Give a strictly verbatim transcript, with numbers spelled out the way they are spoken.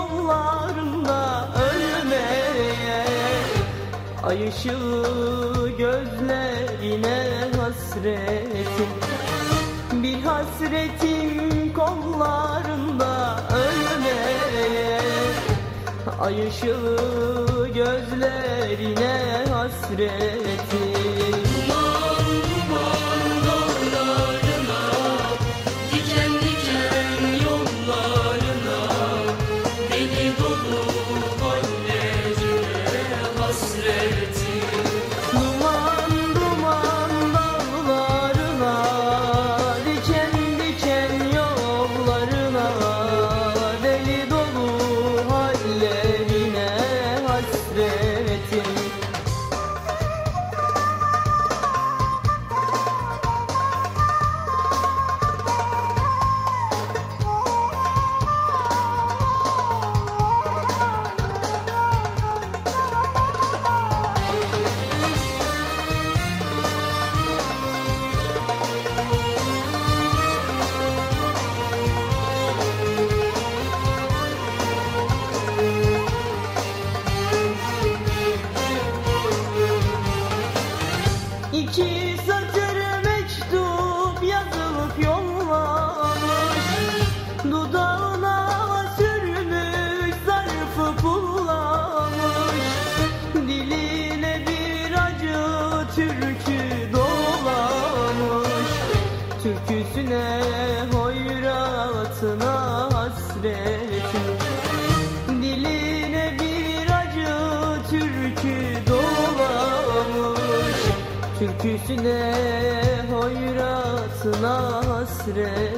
yollarında ölmeye, ay ışığı gözlerine hasretim, bir hasretim kollarında ölmeye, ay ışığı gözlerine hasretim. Duman duman dağlarına, diken diken yollarına, deli dolu hallerine hasretim. Duman duman dağlarına, diken diken yollarına, deli dolu hallerine hasretim. İki satır mektup yazılıp yollamış, dudağına sürmüş zarfı pullamış, diline bir acı türkü dolamış, türküsüne hoyratına hasretim, diline bir acı türkü dolamış, türküsüne hoyratına hasret.